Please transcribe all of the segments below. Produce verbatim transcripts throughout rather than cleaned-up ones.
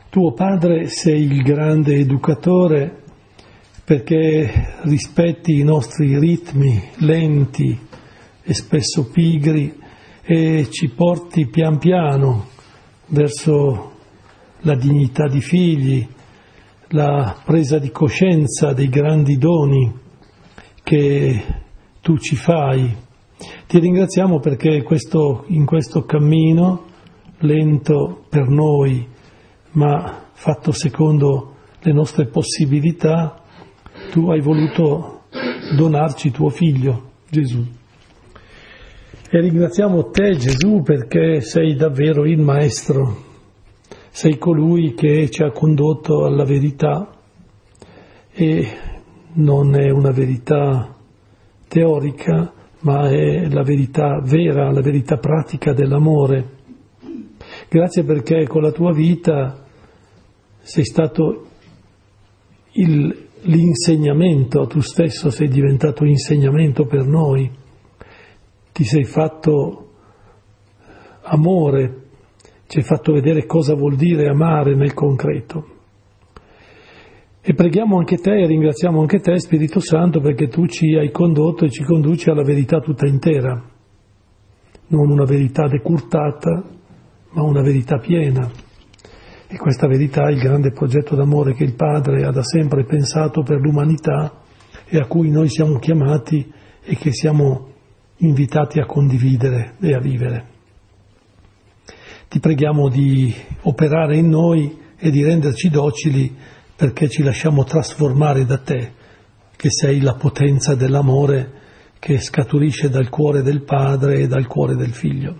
Tuo Padre sei il grande educatore perché rispetti i nostri ritmi lenti e spesso pigri e ci porti pian piano verso la dignità di figli, la presa di coscienza dei grandi doni che tu ci fai. Ti ringraziamo perché questo, in questo cammino lento per noi, ma fatto secondo le nostre possibilità, tu hai voluto donarci tuo figlio, Gesù. E ringraziamo te, Gesù, perché sei davvero il Maestro, sei colui che ci ha condotto alla verità, e non è una verità teorica, ma è la verità vera, la verità pratica dell'amore. Grazie perché con la tua vita sei stato il, l'insegnamento, tu stesso sei diventato insegnamento per noi, ti sei fatto amore, ci hai fatto vedere cosa vuol dire amare nel concreto. E preghiamo anche te e ringraziamo anche te, Spirito Santo, perché tu ci hai condotto e ci conduci alla verità tutta intera, non una verità decurtata, ma una verità piena. E questa verità è il grande progetto d'amore che il Padre ha da sempre pensato per l'umanità e a cui noi siamo chiamati e che siamo invitati a condividere e a vivere. Ti preghiamo di operare in noi e di renderci docili perché ci lasciamo trasformare da te, che sei la potenza dell'amore che scaturisce dal cuore del Padre e dal cuore del Figlio.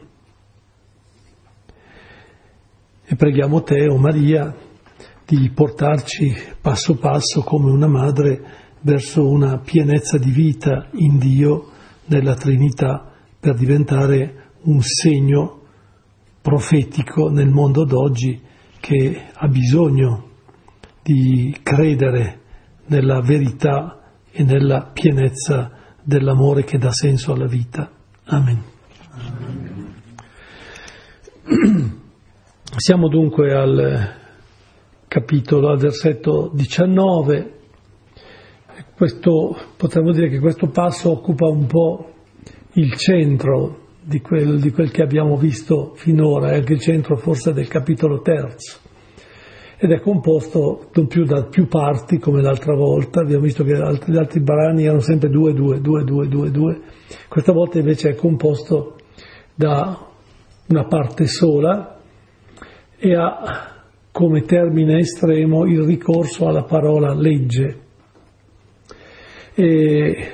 E preghiamo te, o Maria, di portarci passo passo come una madre verso una pienezza di vita in Dio, nella Trinità, per diventare un segno profetico nel mondo d'oggi che ha bisogno di credere nella verità e nella pienezza dell'amore che dà senso alla vita. Amen. Amen. Siamo dunque al capitolo, al versetto diciannove. Questo, potremmo dire che questo passo occupa un po' il centro di quel, di quel che abbiamo visto finora, è anche il centro forse del capitolo terzo, ed è composto non più da più parti come l'altra volta. Abbiamo visto che altri, gli altri brani erano sempre due, due, due, due, due, due. Questa volta invece è composto da una parte sola e ha come termine estremo il ricorso alla parola legge. E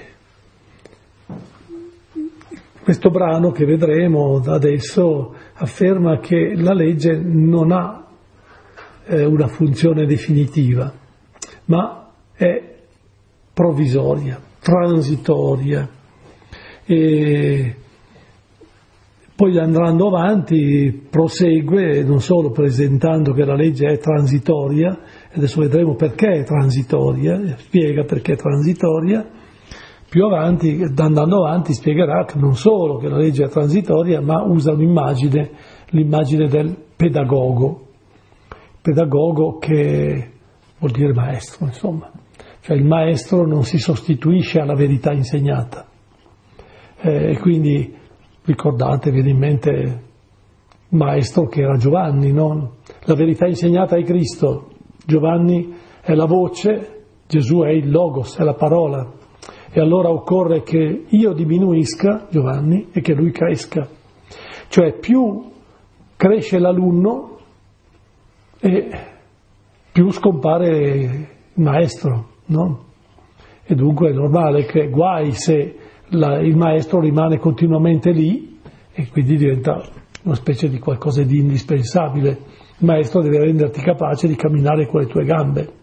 questo brano che vedremo adesso afferma che la legge non ha eh, una funzione definitiva, ma è provvisoria, transitoria. E poi andando avanti prosegue non solo presentando che la legge è transitoria, e adesso vedremo perché è transitoria, spiega perché è transitoria. Più avanti, andando avanti, spiegherà che non solo che la legge è transitoria, ma usa un'immagine, l'immagine del pedagogo, pedagogo che vuol dire maestro, insomma, cioè il maestro non si sostituisce alla verità insegnata, e eh, quindi ricordate, viene in mente il maestro che era Giovanni, no? La verità insegnata è Cristo, Giovanni è la voce, Gesù è il logos, è la parola, e allora occorre che io diminuisca, Giovanni, e che lui cresca. Cioè più cresce l'alunno e più scompare il maestro, no? E dunque è normale che guai se la, il maestro rimane continuamente lì e quindi diventa una specie di qualcosa di indispensabile. Il maestro deve renderti capace di camminare con le tue gambe.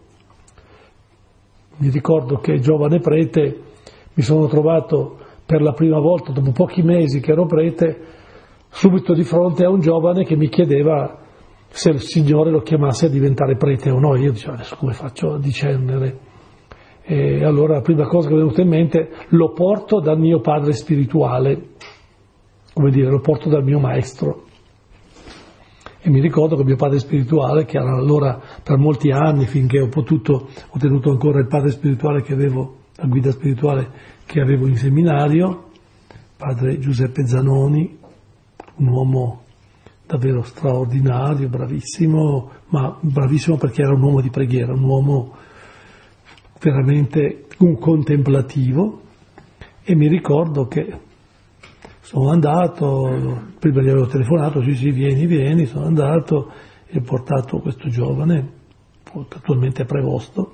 Mi ricordo che giovane prete mi sono trovato per la prima volta, dopo pochi mesi che ero prete, subito di fronte a un giovane che mi chiedeva se il Signore lo chiamasse a diventare prete o no. Io dicevo, adesso come faccio a discernere? E allora la prima cosa che mi è venuta in mente, lo porto dal mio padre spirituale, come dire, lo porto dal mio maestro. E mi ricordo che mio padre spirituale, che era allora per molti anni, finché ho potuto, ho tenuto ancora il padre spirituale che avevo, la guida spirituale che avevo in seminario, padre Giuseppe Zanoni, un uomo davvero straordinario, bravissimo, ma bravissimo perché era un uomo di preghiera, un uomo veramente un contemplativo, e mi ricordo che sono andato, prima gli avevo telefonato, sì sì vieni, vieni, sono andato e ho portato questo giovane, attualmente prevosto,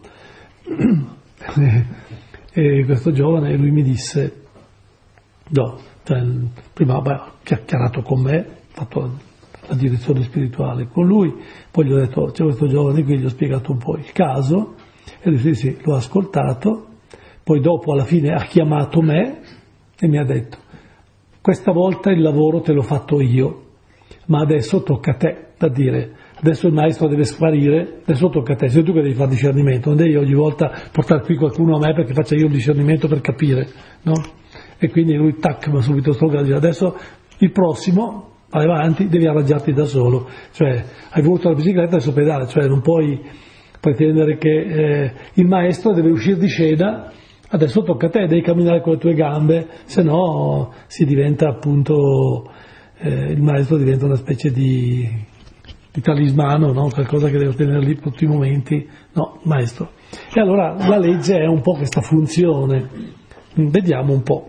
e questo giovane, lui mi disse, no, cioè, prima beh, ha chiacchierato con me, ho fatto la direzione spirituale con lui, poi gli ho detto, c'è questo giovane qui, gli ho spiegato un po' il caso, e lui sì sì, l'ho ascoltato, poi dopo alla fine ha chiamato me e mi ha detto, questa volta il lavoro te l'ho fatto io, ma adesso tocca a te, da dire, adesso il maestro deve sparire, adesso tocca a te, sei tu che devi fare discernimento, non devi ogni volta portare qui qualcuno a me perché faccia io il discernimento per capire, no? E quindi lui, tac, ma subito strogato, adesso il prossimo, vai avanti, devi arrangiarti da solo, cioè hai voluto la bicicletta, adesso pedale, cioè non puoi pretendere che eh, il maestro deve uscire di scena, adesso tocca a te, devi camminare con le tue gambe, se no si diventa appunto, eh, il maestro diventa una specie di, di talismano, no? Qualcosa che devo tenere lì per tutti i momenti, no, maestro. E allora la legge è un po' questa funzione, vediamo un po'.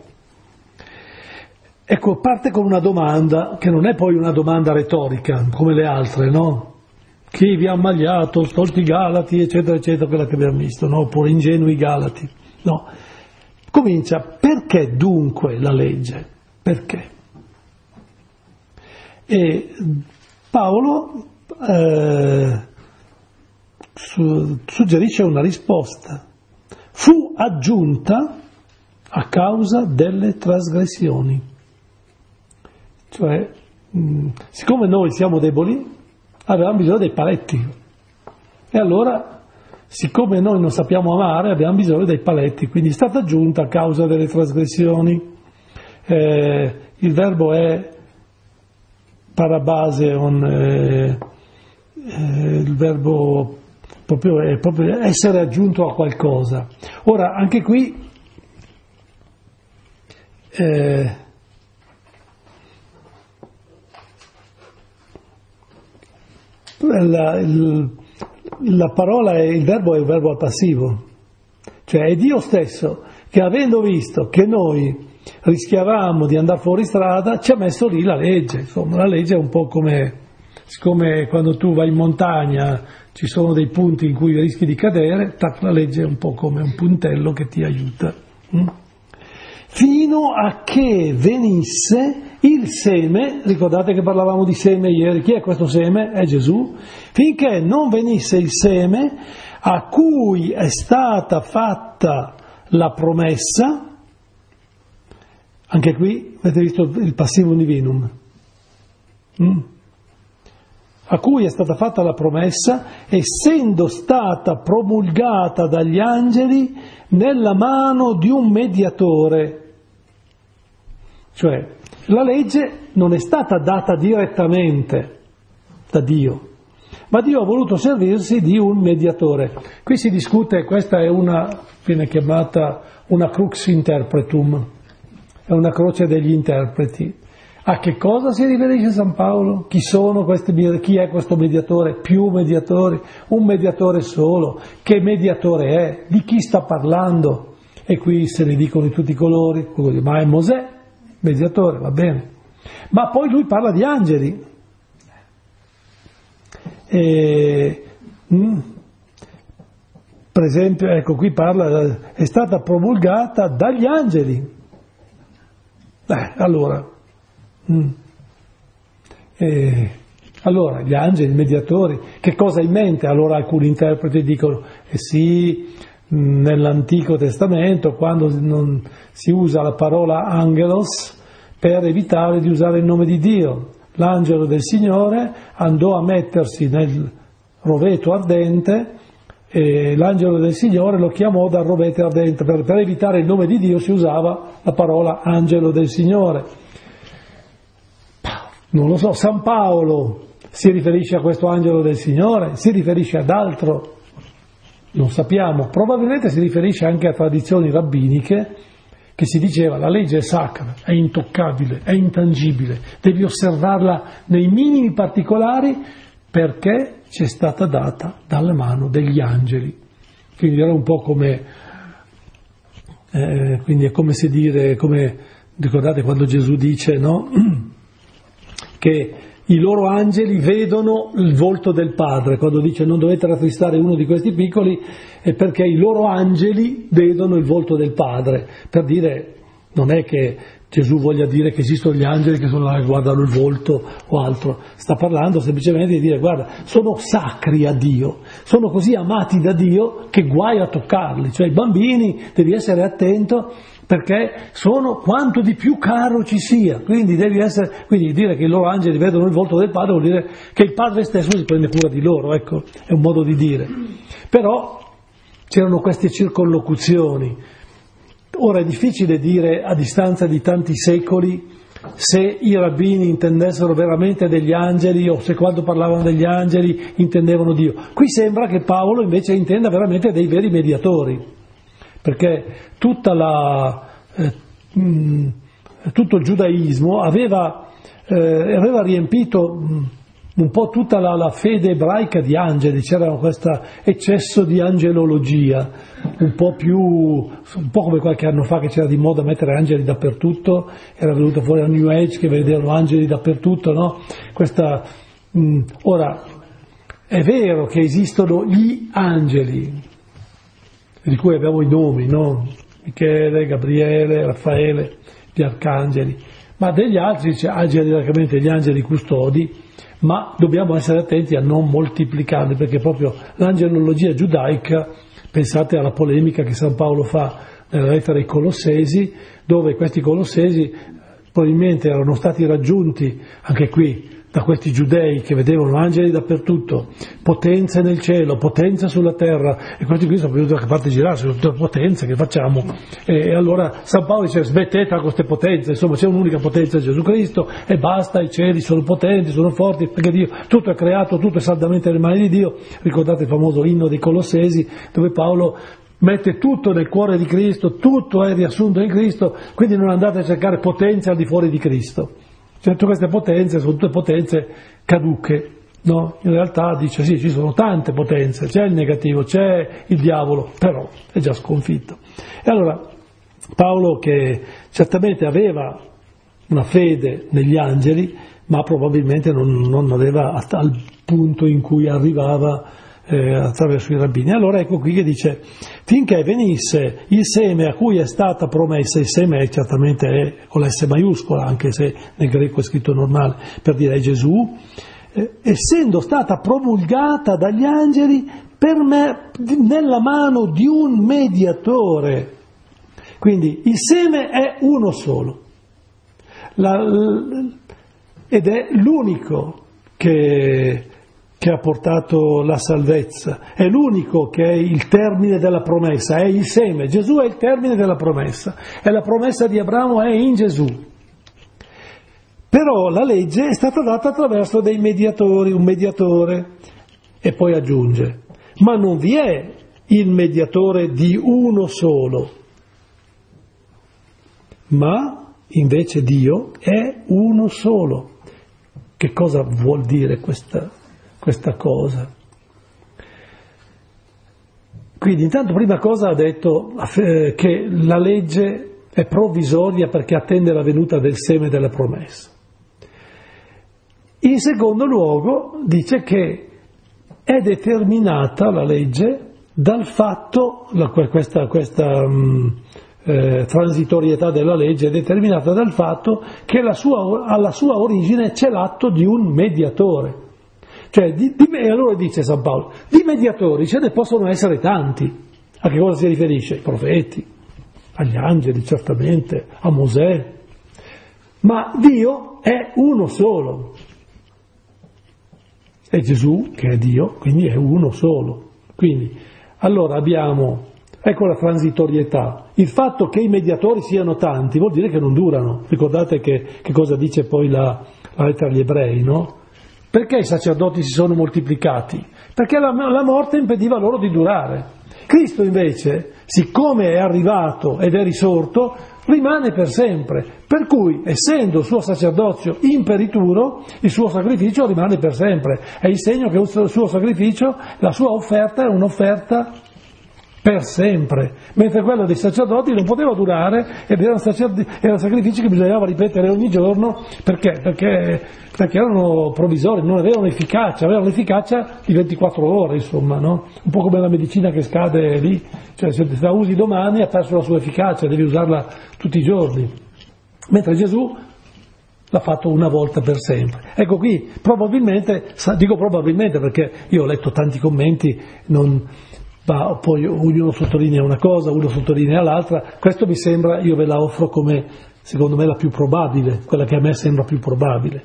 Ecco, parte con una domanda, che non è poi una domanda retorica, come le altre, no? Chi vi ha ammagliato, stolti Galati, eccetera, eccetera, quella che abbiamo visto, no? Oppure ingenui Galati. No, comincia, perché dunque la legge? Perché? E Paolo eh, su, suggerisce una risposta. Fu aggiunta a causa delle trasgressioni. Cioè, mh, siccome noi siamo deboli, avevamo bisogno dei paletti. E allora, siccome noi non sappiamo amare, abbiamo bisogno dei paletti, quindi è stata aggiunta a causa delle trasgressioni. Eh, il verbo è parabaseon, eh, eh, il verbo proprio è proprio essere aggiunto a qualcosa. Ora, anche qui eh, la, il, la parola, è, il verbo è un verbo al passivo, cioè è Dio stesso che, avendo visto che noi rischiavamo di andare fuori strada, ci ha messo lì la legge. Insomma, la legge è un po' come, siccome quando tu vai in montagna ci sono dei punti in cui rischi di cadere, tac, la legge è un po' come un puntello che ti aiuta. Mm? Fino a che venisse il seme, ricordate che parlavamo di seme ieri, chi è questo seme? È Gesù, finché non venisse il seme a cui è stata fatta la promessa. Anche qui avete visto il passivum divinum, mm? A cui è stata fatta la promessa, essendo stata promulgata dagli angeli nella mano di un mediatore. Cioè, la legge non è stata data direttamente da Dio, ma Dio ha voluto servirsi di un mediatore. Qui si discute, questa è una, viene chiamata una crux interpretum, è una croce degli interpreti. A che cosa si riferisce San Paolo? Chi sono questi, chi è questo mediatore? Più mediatori? Un mediatore solo? Che mediatore è? Di chi sta parlando? E qui se ne dicono di tutti i colori, ma è Mosè, mediatore, va bene. Ma poi lui parla di angeli. E, mm, per esempio, ecco qui parla, è stata promulgata dagli angeli. Beh, allora... Mm. E allora gli angeli, i mediatori, che cosa ha in mente? Allora alcuni interpreti dicono eh sì, nell'Antico Testamento quando non si usa la parola angelos per evitare di usare il nome di Dio, l'angelo del Signore andò a mettersi nel roveto ardente e l'angelo del Signore lo chiamò dal roveto ardente, per, per evitare il nome di Dio si usava la parola angelo del Signore. Non lo so, San Paolo Si riferisce a questo angelo del Signore? Si riferisce ad altro? Non sappiamo. Probabilmente si riferisce anche a tradizioni rabbiniche che si diceva la legge è sacra, è intoccabile, è intangibile, devi osservarla nei minimi particolari perché ci è stata data dalla mano degli angeli. Quindi era un po' come, eh, quindi è come se dire, come ricordate quando Gesù dice, no? Che i loro angeli vedono il volto del Padre, quando dice non dovete rattristare uno di questi piccoli, è perché i loro angeli vedono il volto del Padre, per dire, non è che Gesù voglia dire che esistono gli angeli che sono là che guardano il volto o altro, sta parlando semplicemente di dire guarda, sono sacri a Dio, sono così amati da Dio che guai a toccarli, cioè i bambini devi essere attento perché sono quanto di più caro ci sia, quindi devi essere, quindi dire che i loro angeli vedono il volto del Padre vuol dire che il Padre stesso si prende cura di loro, ecco, è un modo di dire. Però c'erano queste circonlocuzioni. Ora è difficile dire a distanza di tanti secoli se i rabbini intendessero veramente degli angeli o se quando parlavano degli angeli intendevano Dio. Qui sembra che Paolo invece intenda veramente dei veri mediatori, perché tutta la, eh, mh, tutto il giudaismo aveva, eh, aveva riempito mh, un po' tutta la, la fede ebraica di angeli, c'era questo eccesso di angelologia, un po' più, un po' come qualche anno fa che c'era di moda mettere angeli dappertutto, era venuto fuori a New Age che vedevano angeli dappertutto, no? Questa, mh, ora, è vero che esistono gli angeli, di cui abbiamo i nomi, no? Michele, Gabriele, Raffaele, gli arcangeli, ma degli altri c'è genericamente gli angeli custodi, ma dobbiamo essere attenti a non moltiplicarli, perché proprio l'angelologia giudaica, pensate alla polemica che San Paolo fa nella lettera ai Colossesi, dove questi Colossesi probabilmente erano stati raggiunti, anche qui, da questi giudei che vedevano angeli dappertutto, potenze nel cielo, potenze sulla terra, e questi qui sono venuti da che parte girare, sono tutte potenze, che facciamo? E allora San Paolo dice smettete con queste potenze, insomma c'è un'unica potenza, Gesù Cristo, e basta, i cieli sono potenti, sono forti, perché Dio, tutto è creato, tutto è saldamente nelle mani di Dio. Ricordate il famoso inno dei Colossesi, dove Paolo mette tutto nel cuore di Cristo, tutto è riassunto in Cristo, quindi non andate a cercare potenze al di fuori di Cristo. Certo, queste potenze sono tutte potenze caduche, no? In realtà dice sì, ci sono tante potenze, c'è il negativo, c'è il diavolo, però è già sconfitto. E allora Paolo, che certamente aveva una fede negli angeli, ma probabilmente non, non aveva al punto in cui arrivava eh, attraverso i rabbini. Allora ecco qui che dice, finché venisse il seme a cui è stata promessa, il seme è, certamente è con la S maiuscola, anche se nel greco è scritto normale, per dire Gesù, eh, essendo stata promulgata dagli angeli per me, nella mano di un mediatore. Quindi il seme è uno solo, la, ed è l'unico che... che ha portato la salvezza, è l'unico che è il termine della promessa, è il seme, Gesù è il termine della promessa, e la promessa di Abramo è in Gesù. Però la legge è stata data attraverso dei mediatori, un mediatore, e poi aggiunge, ma non vi è il mediatore di uno solo, ma invece Dio è uno solo. Che cosa vuol dire questa questa cosa? Quindi intanto prima cosa ha detto eh, che la legge è provvisoria perché attende la venuta del seme della promessa. In secondo luogo dice che è determinata la legge dal fatto, la, questa, questa mh, eh, transitorietà della legge è determinata dal fatto che la sua, alla sua origine c'è l'atto di un mediatore. Cioè, di, di, e allora dice San Paolo, di mediatori ce ne possono essere tanti. A che cosa si riferisce? Ai profeti, agli angeli certamente, a Mosè. Ma Dio è uno solo. È Gesù che è Dio, quindi è uno solo. Quindi, allora abbiamo, ecco la transitorietà. Il fatto che i mediatori siano tanti vuol dire che non durano. Ricordate che, che cosa dice poi la, la lettera agli ebrei, no? Perché i sacerdoti si sono moltiplicati? Perché la, la morte impediva loro di durare. Cristo invece, siccome è arrivato ed è risorto, rimane per sempre. Per cui, essendo il suo sacerdozio imperituro, il suo sacrificio rimane per sempre. È il segno che il suo sacrificio, la sua offerta è un'offerta per sempre, mentre quello dei sacerdoti non poteva durare ed erano, sacerdi, erano sacrifici che bisognava ripetere ogni giorno. Perché? Perché, perché erano provvisori, non avevano efficacia, avevano l'efficacia di ventiquattro ore, insomma, no? Un po' come la medicina che scade lì, cioè se la usi domani ha perso la sua efficacia, devi usarla tutti i giorni, mentre Gesù l'ha fatto una volta per sempre. Ecco qui, probabilmente, dico probabilmente perché io ho letto tanti commenti, non... Ma poi ognuno sottolinea una cosa, uno sottolinea l'altra, questo mi sembra, io ve la offro come, secondo me, la più probabile, quella che a me sembra più probabile.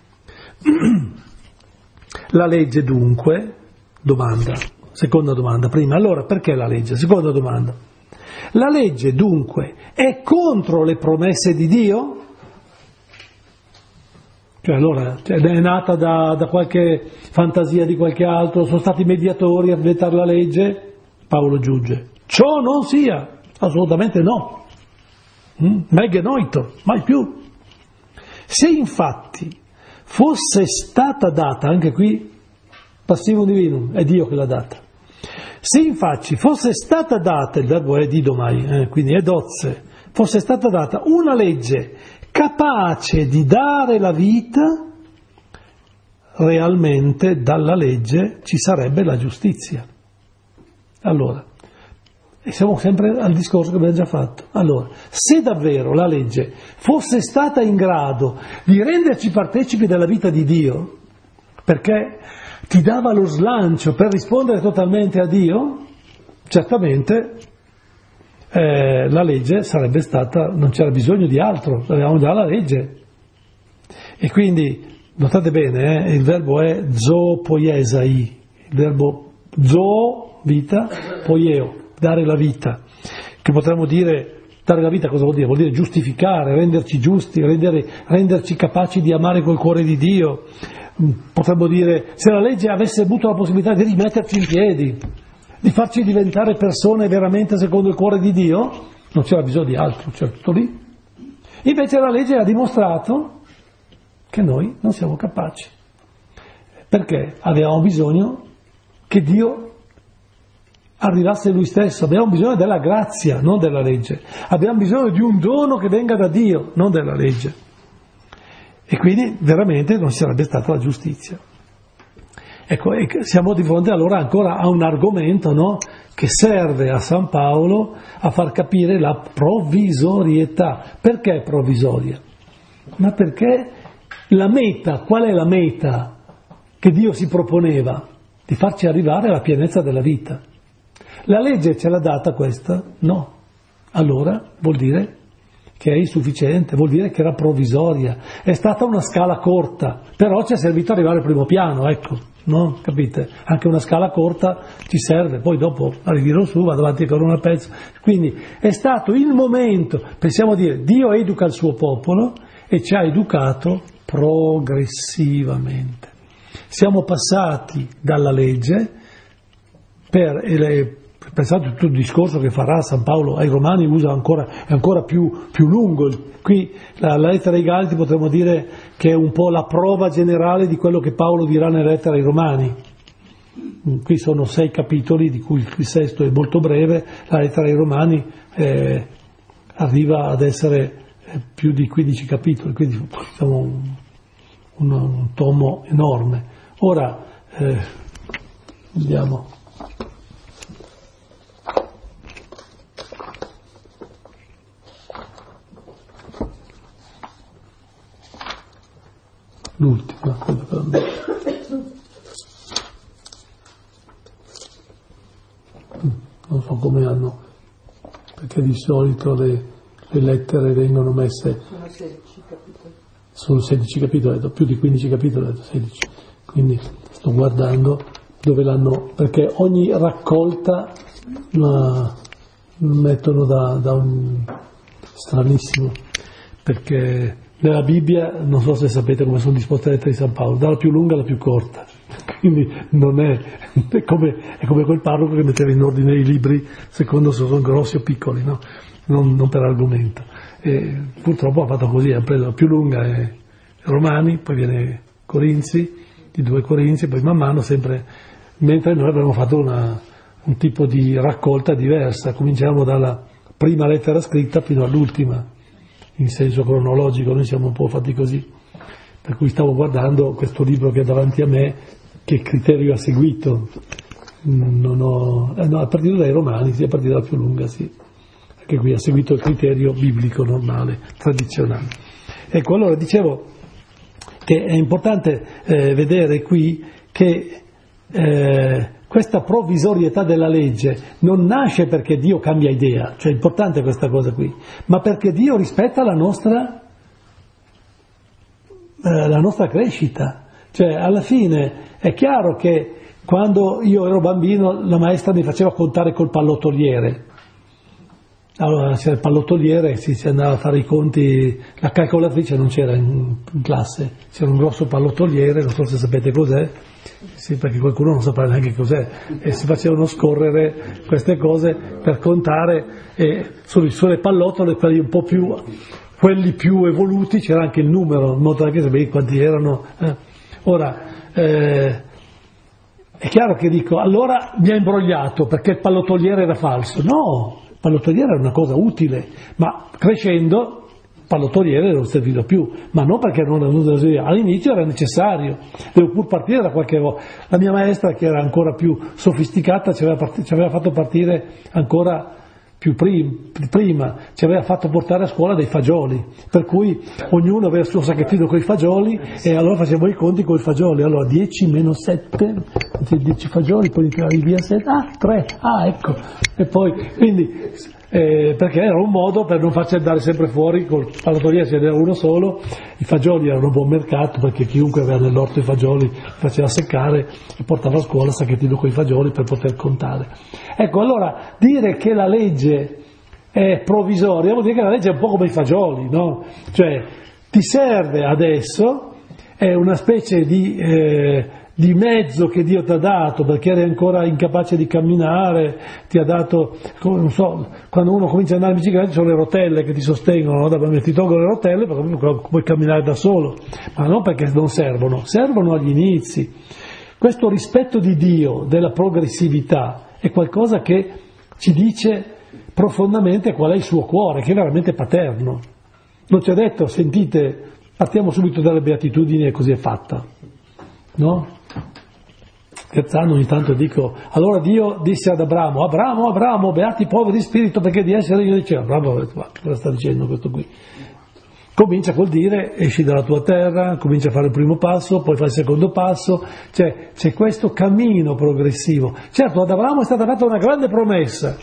La legge dunque, domanda, seconda domanda, prima, allora perché la legge? Seconda domanda, la legge dunque è contro le promesse di Dio? Cioè allora cioè, è nata da, da qualche fantasia di qualche altro, sono stati mediatori a diventare la legge? Paolo giunge, ciò non sia, assolutamente no, mm? Meghe noito, mai più. Se infatti fosse stata data, anche qui passivo divinum, è Dio che l'ha data, se infatti fosse stata data, il verbo è didomai, eh, quindi è dozze, fosse stata data una legge capace di dare la vita, realmente dalla legge ci sarebbe la giustizia. Allora, e siamo sempre al discorso che abbiamo già fatto. Allora, se davvero la legge fosse stata in grado di renderci partecipi della vita di Dio, perché ti dava lo slancio per rispondere totalmente a Dio, certamente eh, la legge sarebbe stata, non c'era bisogno di altro, avevamo già la legge. E quindi, notate bene, eh, il verbo è zoopoiesai, il verbo zo, vita, poieo, dare la vita, che potremmo dire, dare la vita cosa vuol dire? Vuol dire giustificare, renderci giusti, rendere, renderci capaci di amare col cuore di Dio. Potremmo dire, se la legge avesse avuto la possibilità di rimetterci in piedi, di farci diventare persone veramente secondo il cuore di Dio, non c'era bisogno di altro, c'era tutto lì. Invece la legge ha dimostrato che noi non siamo capaci, perché avevamo bisogno che Dio arrivasse lui stesso, abbiamo bisogno della grazia, non della legge, abbiamo bisogno di un dono che venga da Dio, non dalla legge, e quindi veramente non ci sarebbe stata la giustizia. Ecco, e siamo di fronte allora ancora a un argomento, no, che serve a San Paolo a far capire la provvisorietà. Perché provvisoria? Ma perché la meta, qual è la meta che Dio si proponeva? Di farci arrivare alla pienezza della vita. La legge ce l'ha data questa? No. Allora vuol dire che è insufficiente, vuol dire che era provvisoria. È stata una scala corta, però ci è servito arrivare al primo piano, ecco, no? Capite? Anche una scala corta ci serve, poi dopo arriverò su, vado avanti ancora una pezzo. Quindi è stato il momento, pensiamo a dire, Dio educa il suo popolo e ci ha educato progressivamente. Siamo passati dalla legge per... Le, pensate tutto il discorso che farà San Paolo ai Romani, usa ancora, è ancora più, più lungo. Qui la, la lettera ai Galati potremmo dire che è un po' la prova generale di quello che Paolo dirà nella lettera ai Romani. Qui sono sei capitoli, di cui il sesto è molto breve. La lettera ai Romani eh, arriva ad essere più di quindici capitoli, quindi diciamo un, un, un tomo enorme. Ora eh, vediamo. L'ultima, quella per me. Non so come hanno, perché di solito le, le lettere vengono messe. Sono sedici capitoli. Sono sedici capitoli, ho detto, più di quindici capitoli, ho detto sedici. Quindi sto guardando dove l'hanno, perché ogni raccolta la mettono da, da un stranissimo, perché nella Bibbia, non so se sapete come sono disposte le lettere di San Paolo, dalla più lunga alla più corta, quindi non è, è, come, è come quel parroco che metteva in ordine i libri secondo se sono grossi o piccoli, no? non, non per argomento. E purtroppo ha fatto così, ha preso la più lunga è Romani, poi viene Corinzi, i due Corinzi, poi man mano sempre, mentre noi abbiamo fatto una, un tipo di raccolta diversa, cominciamo dalla prima lettera scritta fino all'ultima, in senso cronologico, noi siamo un po' fatti così, per cui stavo guardando questo libro che è davanti a me, che criterio ha seguito, non ho, eh no, a partire dai Romani, sì, a partire dalla più lunga, sì, anche qui ha seguito il criterio biblico normale, tradizionale. Ecco, allora dicevo che è importante eh, vedere qui che eh, questa provvisorietà della legge non nasce perché Dio cambia idea, cioè è importante questa cosa qui, ma perché Dio rispetta la nostra, eh, la nostra crescita. Cioè alla fine è chiaro che quando io ero bambino la maestra mi faceva contare col pallottoliere. Allora c'era il pallottoliere, si, si andava a fare i conti, la calcolatrice non c'era in, in classe, c'era un grosso pallottoliere, non so se sapete cos'è, sì, perché qualcuno non sapeva neanche cos'è, e si facevano scorrere queste cose per contare, e sulle, sulle pallottole, quelli un po' più, quelli più evoluti, c'era anche il numero, in modo che sapere quanti erano. Eh. Ora, eh, è chiaro che dico, allora mi ha imbrogliato perché il pallottoliere era falso. No! Il pallottoliere era una cosa utile, ma crescendo il pallottoliere non serviva più, ma non perché non era venuto all'inizio era necessario, devo pur partire da qualche volta. La mia maestra, che era ancora più sofisticata, ci aveva, part- ci aveva fatto partire ancora più prim- prima, ci aveva fatto portare a scuola dei fagioli, per cui ognuno aveva il suo sacchettino con i fagioli e allora facevo i conti con i fagioli, allora dieci meno sette, dieci fagioli, poi tiravi via sette, ah tre, ah ecco, e poi quindi eh, perché era un modo per non farci andare sempre fuori, col pallottoliere ce n'era uno solo, i fagioli erano un buon mercato perché chiunque aveva nell'orto i fagioli faceva seccare e portava a scuola il sacchettino con i fagioli per poter contare. Ecco, allora dire che la legge è provvisoria vuol dire che la legge è un po' come i fagioli, no? Cioè ti serve adesso, è una specie di, eh, di mezzo che Dio ti ha dato perché eri ancora incapace di camminare, ti ha dato, non so, quando uno comincia ad andare in bicicletta ci sono le rotelle che ti sostengono, no? Ti tolgono le rotelle perché puoi camminare da solo, ma non perché non servono, servono agli inizi. Questo rispetto di Dio, della progressività, è qualcosa che ci dice profondamente qual è il suo cuore, che è veramente paterno. Non ci ha detto, sentite, partiamo subito dalle beatitudini e così è fatta, no? Scherzando ogni tanto dico, allora Dio disse ad Abramo, Abramo, Abramo, beati i poveri di spirito perché di essere io dicevo, Abramo, ma cosa sta dicendo questo qui? Comincia col dire, esci dalla tua terra, comincia a fare il primo passo, poi fai il secondo passo, cioè c'è questo cammino progressivo. Certo, ad Abramo è stata fatta una grande promessa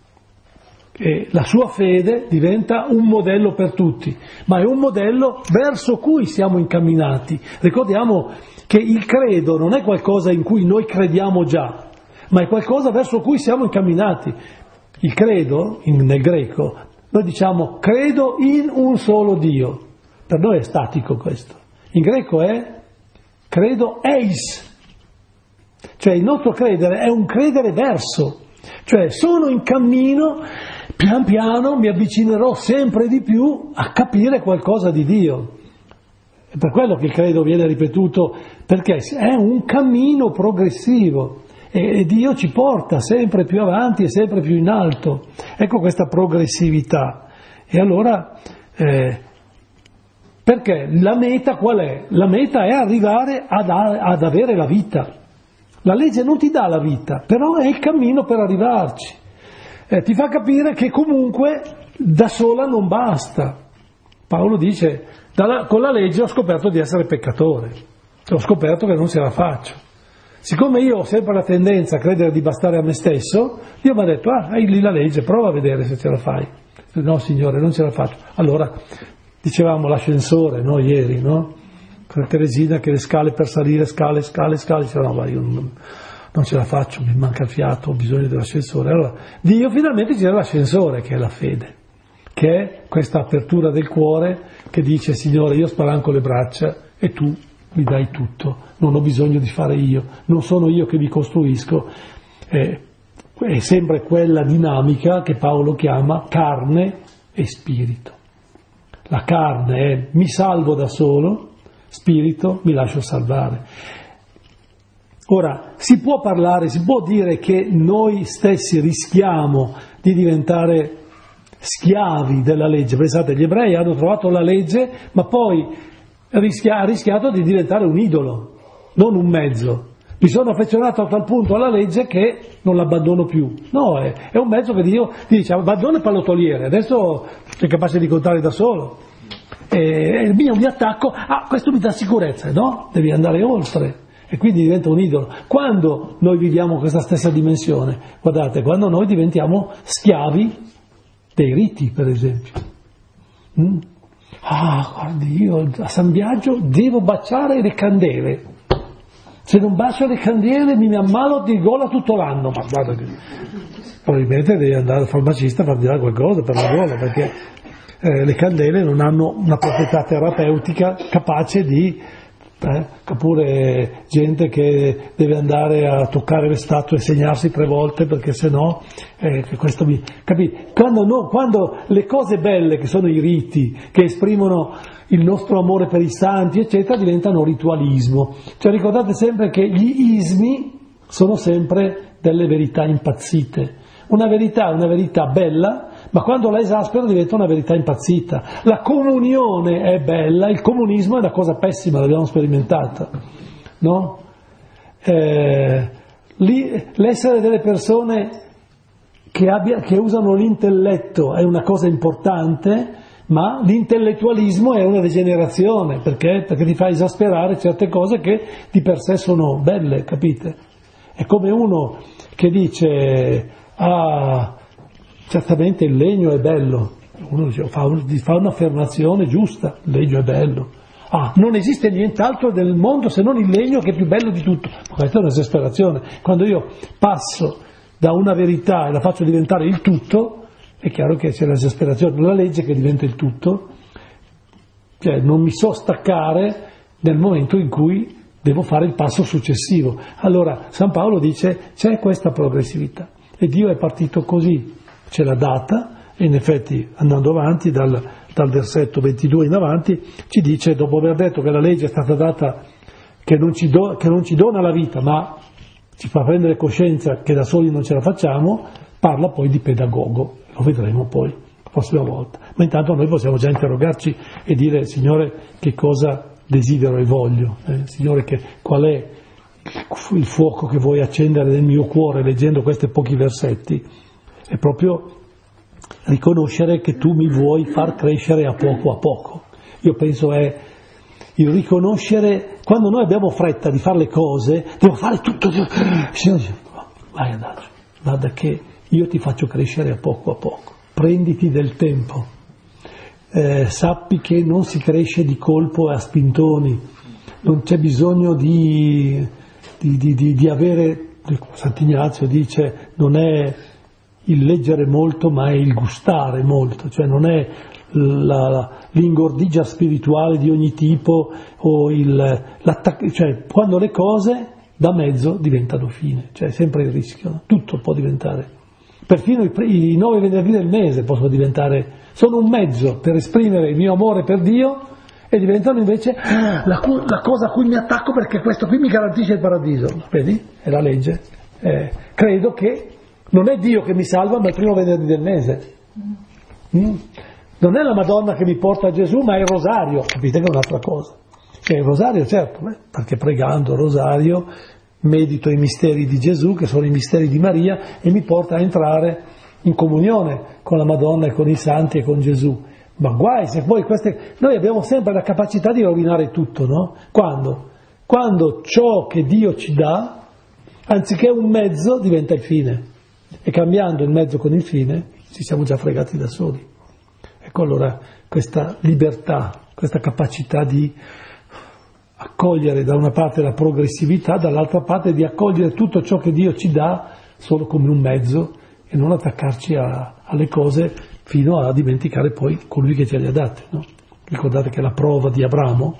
e la sua fede diventa un modello per tutti, ma è un modello verso cui siamo incamminati. Ricordiamo che il credo non è qualcosa in cui noi crediamo già, ma è qualcosa verso cui siamo incamminati. Il credo, in, nel greco, noi diciamo credo in un solo Dio, per noi è statico questo, in greco è credo eis, cioè il nostro credere è un credere verso, cioè sono in cammino, pian piano mi avvicinerò sempre di più a capire qualcosa di Dio, è per quello che il credo viene ripetuto, perché è un cammino progressivo. E Dio ci porta sempre più avanti e sempre più in alto. Ecco questa progressività. E allora, eh, perché la meta qual è? La meta è arrivare ad, ad avere la vita. La legge non ti dà la vita, però è il cammino per arrivarci. Eh, ti fa capire che comunque da sola non basta. Paolo dice, dalla, con la legge ho scoperto di essere peccatore, ho scoperto che non ce la faccio. Siccome io ho sempre la tendenza a credere di bastare a me stesso, Dio mi ha detto, ah, hai lì la legge, prova a vedere se ce la fai. No, Signore, non ce la faccio. Allora, dicevamo l'ascensore, no, ieri, no? Con Teresina che le scale per salire, scale, scale, scale, diceva, no, ma io non, non ce la faccio, mi manca il fiato, ho bisogno dell'ascensore. Allora, Dio finalmente c'era l'ascensore, che è la fede, che è questa apertura del cuore che dice: Signore, io spalanco le braccia e tu mi dai tutto, non ho bisogno di fare io, non sono io che mi costruisco. Eh, è sempre quella dinamica che Paolo chiama carne e spirito. La carne è mi salvo da solo, spirito mi lascio salvare. Ora, si può parlare, si può dire che noi stessi rischiamo di diventare schiavi della legge. Pensate, gli ebrei hanno trovato la legge, ma poi rischia, ha rischiato di diventare un idolo, non un mezzo. Mi sono affezionato a tal punto alla legge che non l'abbandono più. No, è, è un mezzo che Dio dice: abbandona il pallottoliere, adesso sei capace di contare da solo. E il mio mi attacco, ah, questo mi dà sicurezza. No, devi andare oltre. E quindi diventa un idolo. Quando noi viviamo questa stessa dimensione? Guardate, quando noi diventiamo schiavi dei riti, per esempio. Mm? Ah, guardi, io a San Biagio devo baciare le candele. Se non bacio le candele mi ammalo di gola tutto l'anno. Ma guarda che probabilmente devi andare al farmacista a farti dare qualcosa per la gola, perché eh, le candele non hanno una proprietà terapeutica capace di... Eh, oppure gente che deve andare a toccare le statue e segnarsi tre volte perché sennò eh, questo mi capì? Quando, no, quando le cose belle che sono i riti che esprimono il nostro amore per i santi eccetera diventano ritualismo. Cioè ricordate sempre che gli ismi sono sempre delle verità impazzite. Una verità è una verità bella, ma quando la esaspera diventa una verità impazzita. La comunione è bella, il comunismo è una cosa pessima, l'abbiamo sperimentata, no? Eh, lì, l'essere delle persone che, abbia, che usano l'intelletto è una cosa importante, ma l'intellettualismo è una degenerazione, perché? Perché ti fa esasperare certe cose che di per sé sono belle, capite? È come uno che dice: ah, certamente il legno è bello. Uno dice, fa, fa un'affermazione giusta: il legno è bello. Ah, non esiste nient'altro del mondo se non il legno, che è più bello di tutto. Ma questa è un'esasperazione. Quando io passo da una verità e la faccio diventare il tutto, è chiaro che c'è l'esasperazione. La legge che diventa il tutto, cioè non mi so staccare nel momento in cui devo fare il passo successivo. Allora San Paolo dice: c'è questa progressività e Dio è partito così, ce l'ha data, e in effetti andando avanti dal, dal versetto ventidue in avanti ci dice, dopo aver detto che la legge è stata data che non ci, do, che non ci dona la vita ma ci fa prendere coscienza che da soli non ce la facciamo, parla poi di pedagogo, lo vedremo poi la prossima volta. Ma intanto noi possiamo già interrogarci e dire: Signore, che cosa desidero e voglio, eh? Signore, che, qual è il fuoco che vuoi accendere nel mio cuore leggendo questi pochi versetti? È proprio riconoscere che tu mi vuoi far crescere a poco a poco. Io penso è il riconoscere, quando noi abbiamo fretta di fare le cose, devo fare tutto, devo... Signore dice: vai adagio, guarda che io ti faccio crescere a poco a poco, prenditi del tempo, eh, sappi che non si cresce di colpo e a spintoni, non c'è bisogno di, di, di, di, di avere, Sant'Ignazio dice, non è il leggere molto ma è il gustare molto, cioè non è la, la, l'ingordigia spirituale di ogni tipo o il, cioè quando le cose da mezzo diventano fine, cioè sempre il rischio, no? Tutto può diventare, perfino i, i nove venerdì del mese possono diventare, sono un mezzo per esprimere il mio amore per Dio e diventano invece la, la cosa a cui mi attacco perché questo qui mi garantisce il paradiso, vedi? È la legge. Eh, credo che non è Dio che mi salva, ma il primo venerdì del mese. Mm? Non è la Madonna che mi porta a Gesù, ma è il rosario, capite che è un'altra cosa. Cioè il rosario, certo, eh, perché pregando il rosario medito i misteri di Gesù, che sono i misteri di Maria, e mi porta a entrare in comunione con la Madonna e con i santi e con Gesù. Ma guai se poi queste... Noi abbiamo sempre la capacità di rovinare tutto, no? Quando? Quando ciò che Dio ci dà, anziché un mezzo, diventa il fine. E cambiando il mezzo con il fine, ci siamo già fregati da soli. Ecco allora questa libertà, questa capacità di accogliere da una parte la progressività, dall'altra parte di accogliere tutto ciò che Dio ci dà solo come un mezzo e non attaccarci a, alle cose fino a dimenticare poi colui che ce le ha date, no? Ricordate che la prova di Abramo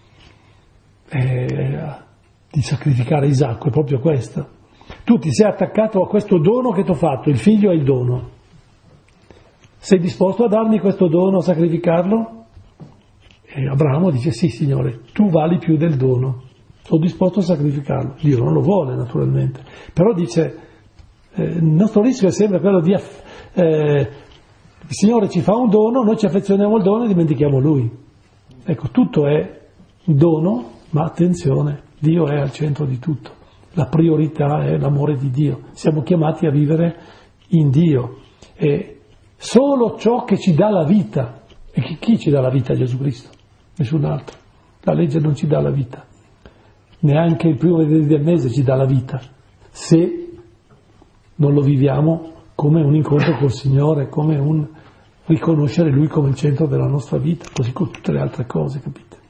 è, di sacrificare Isacco è proprio questa. Tu ti sei attaccato a questo dono che ti ho fatto, il figlio è il dono. Sei disposto a darmi questo dono, a sacrificarlo? E Abramo dice sì, Signore, tu vali più del dono, sono disposto a sacrificarlo. Dio non lo vuole naturalmente, però dice eh, il nostro rischio è sempre quello di eh, il Signore ci fa un dono, noi ci affezioniamo al dono e dimentichiamo Lui. Ecco, tutto è dono, ma attenzione, Dio è al centro di tutto, la priorità è l'amore di Dio, siamo chiamati a vivere in Dio e solo ciò che ci dà la vita. E chi, chi ci dà la vita? Gesù Cristo, nessun altro. La legge non ci dà la vita, neanche il primo venerdì del mese ci dà la vita, se non lo viviamo come un incontro col Signore, come un riconoscere Lui come il centro della nostra vita, così con tutte le altre cose, capite?